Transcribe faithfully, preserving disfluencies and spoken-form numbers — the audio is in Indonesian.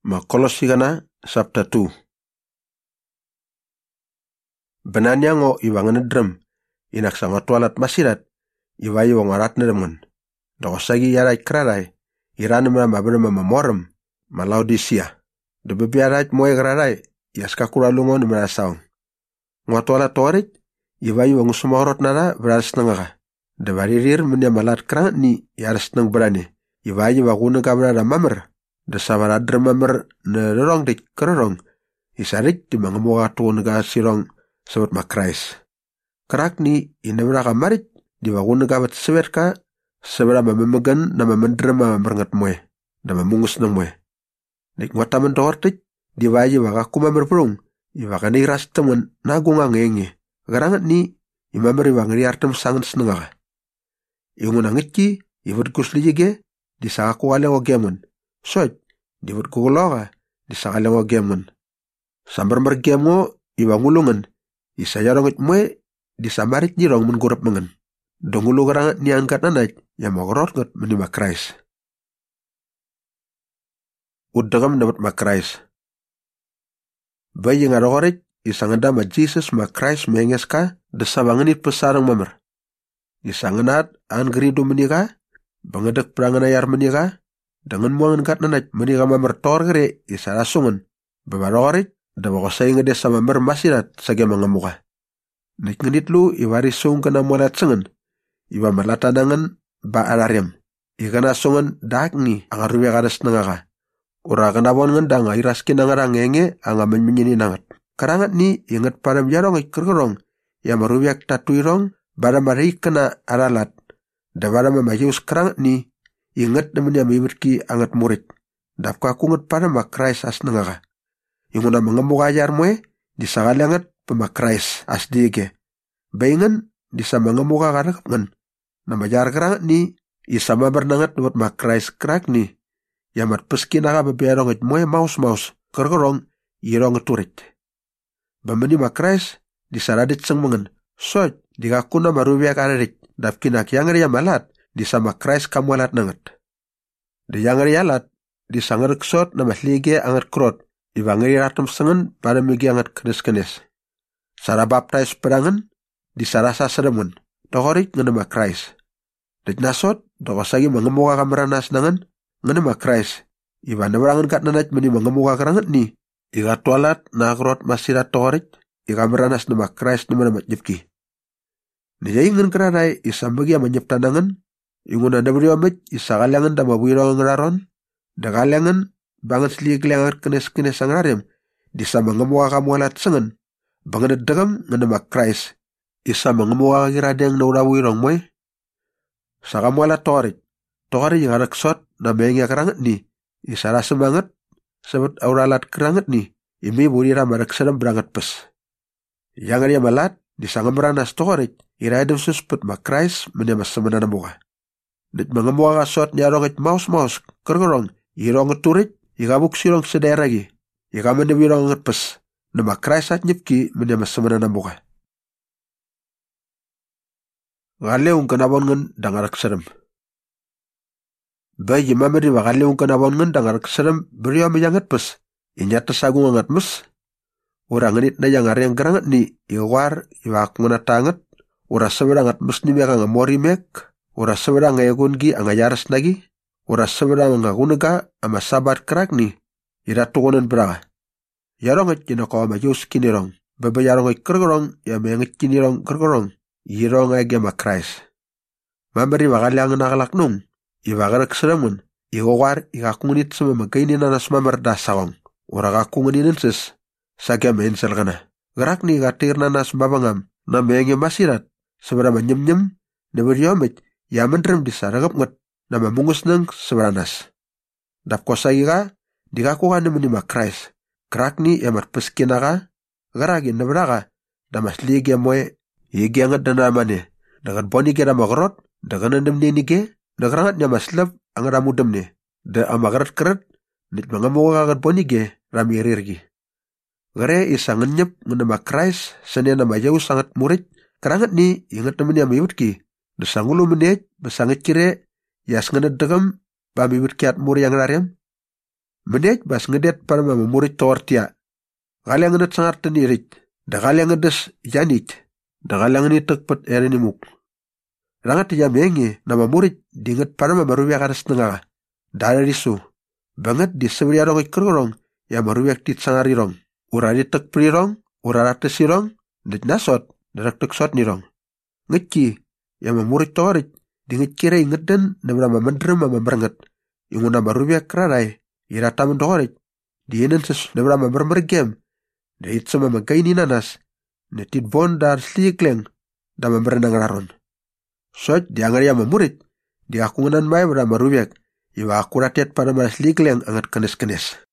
Ma Kolosi kana sabta tu. Benanya ngo iwangan drem inak sangat tualat masirat iwayi wong arat nedemen. Dokosagi yarai krarai irane mama berma mamorem malaudisia. De bebiarai moe krarai yaska kuralungon merasaung. Ngo tualat torik iwayi wong sumaorot nara beras nengaga. De baririr menya malat krang ni yaras neng berani. Iwayi wakuna kabrada mamer. De sabara drem mamer ne rorong dik kerorong. Isarik di mangamoga tuon ga sirong sebut makrais. Kerak ni inabra kamarit di wakuna kabat sebet ka sebera memegan nama mendrem merengat moe. Nama mungus neng moe. Dik ngota mentortik di wayi wakaku mamer perung. Iwakani ras temen nagunga ngenge. Garangat ni imameri wangri artem sangat senengaga. Iungun angitki ibut kuslijige di sakaku aleng o gemun. Soj di ibut kukuloga di sakaleng o gemun. Sambar mergemo iwangulungan isayarongit mue di samarit jirong mengurap mengen. Dongulu garangat ni angkat nanaj yang mogorot ngot menima Krais. Udagam dapat makrais. Bayi ngarokorit isanganda ma Jesus ma Krais mengeska desabanganit pesarang mamer. Isanganat an gerido menika bangedak perangana yar menika dengan muangan kat nanaj menika mamer tor gere isarasungan babarokorit da bakosay nga des sama mamer masirat sage mangamuka. Nik ngenit lu iwari sung kana mualat sengen iwa malatanangan ba alariam. Ikana sungan dakni ang arumya kadas nangaka. Ura kanabon ngendang iraskin ang arangenge ang aman menyini nangat. Karangat ni ingat padam yarong ikergerong ya marumyak tatuirong bada marik kena aralat. Da bada mamayus karangat ni ingat naman ya mibirki angat murid. Dapka kungat pada makrais as nangaka. Yung una mga mukayar mo eh, di sa kalangat pamakrais as dige. Baingan, di sa mga muka karakapngan. Na majar karangat ni, isa mabernangat buat makrais karak ni. Yamat peski nakababiyarong it mo eh maus-maus, karkarong, irong turit. Bambani makrais, di saradit sang mangan. Soj, di kakuna marubya kararit, dapkin akyangari malat, di sa makrais kamualat nangat. Di yangari alat, di sangar ksot na maslige angat krot. Ibangiri ratum sengen pada migi angat kenes-kenes. Sara baptais perangan di sarasa sedemun. Tokorik ngenema Krais. Dit nasot dokosagi mengemuka kameranas nangan ngenema Krais. Iba neberangan kat nanaj meni mengemuka kerangat ni. Iga tualat na krot masirat tokorik. Iga kameranas nema Krais nema nema jepki. Nijay ngen keranai isambagi ama nyepta nangan. Inguna neberi omit isakalangan dama buirong ngeraron. Dakalangan banget sli glengar kenes-kenes sangarem di sa mangamuka kamualat sengen banget degam ngenema Krais isa mangamuka kiradeng naurawi rong moy sa kamualat torik torik yang arak sot na mengi kerangat ni isa rasa banget sebut auralat kerangat ni imi burira marak sedem berangat pes yang ada malat di sangamranas torik iradem susput ma Krais menemas semenana muka dit mangamuka sot nyarongit maus-maus kergerong irong turik Ikabuk sirong sederagi. Ikaman na wirong ngatpas na makrais at nyipki manyamas sa manana muka. Ngaleong kanabon ngan dangarak serem. Bayi mamari wakaleong kanabon ngan dangarak serem beriyo mayang ngatpas. Inyata sagung ngat mas. Orang nganit na yang ariang gerangat ni iwar iwak nganatangat. Ura seberang at mas ni meka ngamori mek. Ura seberang ngayagun gi angayaras nagi. Ura seberang ngagunaga ama sabat kerak ni iratukonan beraga. Yarong at kinakaw mayus kinirong. Baba yarong ay kergerong ya mayangit kinirong kergerong. Irong ay gama Krais. Mamari wakalang nakalak nung. Iwakarak seramun. Iwawar ikakunganit sa mamagainin na nas mamardasawang. Ura kakunganin sis. Sagya mainsal ka na. Garak ni ikatir na nas babangam na mayangin masirat. Sabara manyam-nyam na beriyomit yaman rem di saragap ngat. Na mamungus ng seberanas. Dapko sa ika, di kakuha naman ni Krais. Krak ni yamat peskin naka, garagin na beraka, na mas ligya mo e, igi angat na naman e. Dagan poni kira makarot, dagan na namni nige, nagarangat niya maslab ang ramudam ni. Da ang makarat-karat, nit mga mukha kagad poni ge, rami rirgi. Gare isang nganyap ng na Krais, sanya na mayaw sangat murit, karangat ni, ingat naman niya mayut ki. Dasangulo menit, basangit kire, Yas ngana degam bami berkiat muri yang rariam. Menej bas ngedet para mama murid tortia. Kalian ngedet sangar tenirit. Da kalian ngedes yanit. Da kalian ngedet tekpet erinimuk. Rangat ya menge nama murid dinget para mama rubiak aras tengah. Dara risu. Banget di sebelah rong ikrorong ya marubiak tit sangarirong. Ura ditek prirong, ura ratesirong, dit nasot, darak teksot nirong. Ngeki ya mamurid torit dinget kira ingeden nama mamandrem mama merenget. Yung nama rubiak rarai. Ira taman dorit. Dienen ses nama mammermergem. Da it sama magaini nanas. Netit bondar slikleng. Dama berenang raron. Sot diangar ya mamurid. Di akungan bay berama rubiak. Iwa akuratet pada mas slikleng angat kenes-kenes.